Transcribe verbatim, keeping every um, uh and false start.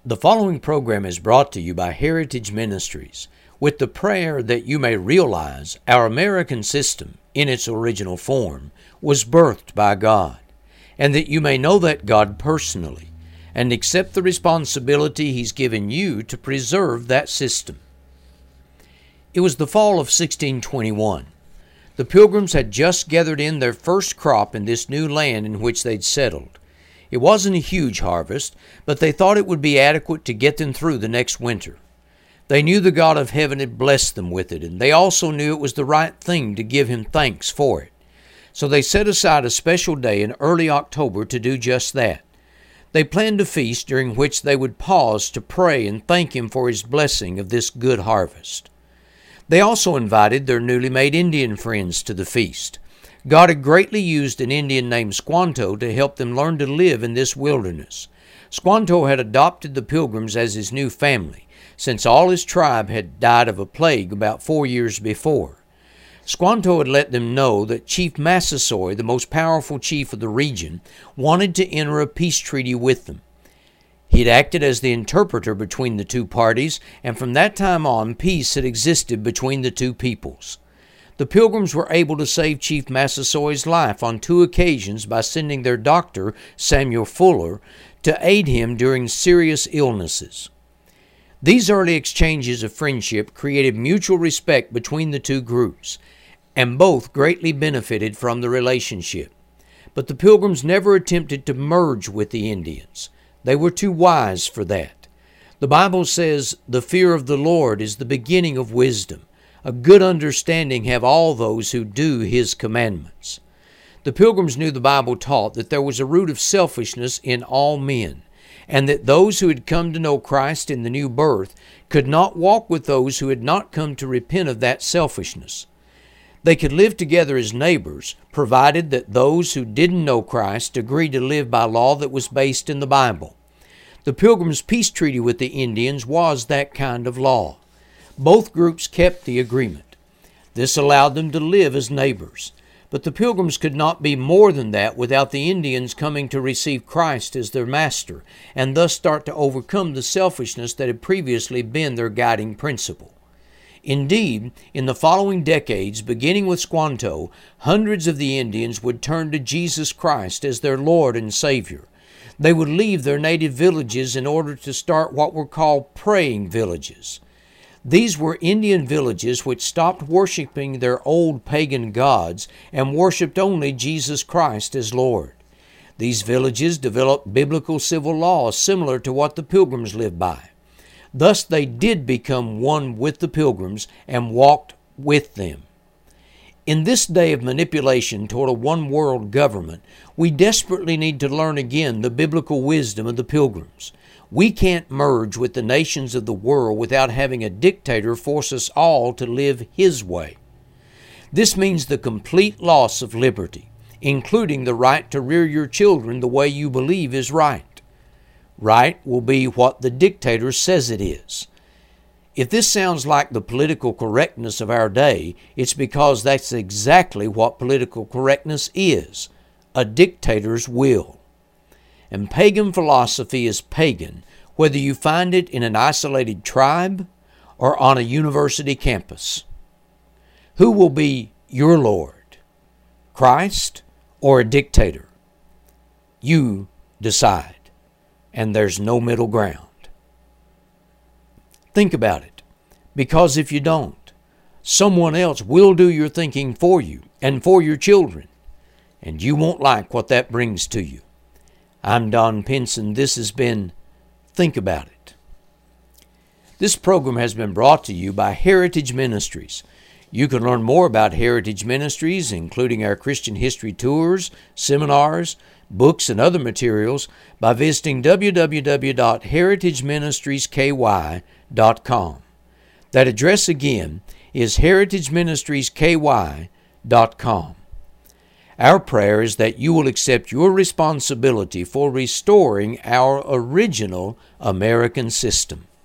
The following program is brought to you by Heritage Ministries with the prayer that you may realize our American system, in its original form, was birthed by God, and that you may know that God personally and accept the responsibility He's given you to preserve that system. It was the fall of sixteen twenty-one. The Pilgrims had just gathered in their first crop in this new land in which they'd settled. It wasn't a huge harvest, but they thought it would be adequate to get them through the next winter. They knew the God of heaven had blessed them with it, and they also knew it was the right thing to give Him thanks for it. So they set aside a special day in early October to do just that. They planned a feast during which they would pause to pray and thank Him for His blessing of this good harvest. They also invited their newly made Indian friends to the feast. God had greatly used an Indian named Squanto to help them learn to live in this wilderness. Squanto had adopted the Pilgrims as his new family, since all his tribe had died of a plague about four years before. Squanto had let them know that Chief Massasoit, the most powerful chief of the region, wanted to enter a peace treaty with them. He had acted as the interpreter between the two parties, and from that time on, peace had existed between the two peoples. The Pilgrims were able to save Chief Massasoit's life on two occasions by sending their doctor, Samuel Fuller, to aid him during serious illnesses. These early exchanges of friendship created mutual respect between the two groups, and both greatly benefited from the relationship. But the Pilgrims never attempted to merge with the Indians. They were too wise for that. The Bible says, "The fear of the Lord is the beginning of wisdom. A good understanding have all those who do His commandments." The Pilgrims knew the Bible taught that there was a root of selfishness in all men, and that those who had come to know Christ in the new birth could not walk with those who had not come to repent of that selfishness. They could live together as neighbors, provided that those who didn't know Christ agreed to live by law that was based in the Bible. The Pilgrims' peace treaty with the Indians was that kind of law. Both groups kept the agreement. This allowed them to live as neighbors. But the Pilgrims could not be more than that without the Indians coming to receive Christ as their master, and thus start to overcome the selfishness that had previously been their guiding principle. Indeed, in the following decades, beginning with Squanto, hundreds of the Indians would turn to Jesus Christ as their Lord and Savior. They would leave their native villages in order to start what were called praying villages. These were Indian villages which stopped worshiping their old pagan gods and worshiped only Jesus Christ as Lord. These villages developed biblical civil laws similar to what the Pilgrims lived by. Thus they did become one with the Pilgrims and walked with them. In this day of manipulation toward a one-world government, we desperately need to learn again the biblical wisdom of the Pilgrims. We can't merge with the nations of the world without having a dictator force us all to live his way. This means the complete loss of liberty, including the right to rear your children the way you believe is right. Right will be what the dictator says it is. If this sounds like the political correctness of our day, it's because that's exactly what political correctness is, a dictator's will. And pagan philosophy is pagan, whether you find it in an isolated tribe or on a university campus. Who will be your Lord, Christ or a dictator? You decide, and there's no middle ground. Think about it, because if you don't, someone else will do your thinking for you and for your children, and you won't like what that brings to you. I'm Don Pinson. This has been Think About It. This program has been brought to you by Heritage Ministries. You can learn more about Heritage Ministries, including our Christian history tours, seminars, books, and other materials by visiting w w w dot heritage ministries k y dot com. That address again is heritage ministries k y dot com. Our prayer is that you will accept your responsibility for restoring our original American system.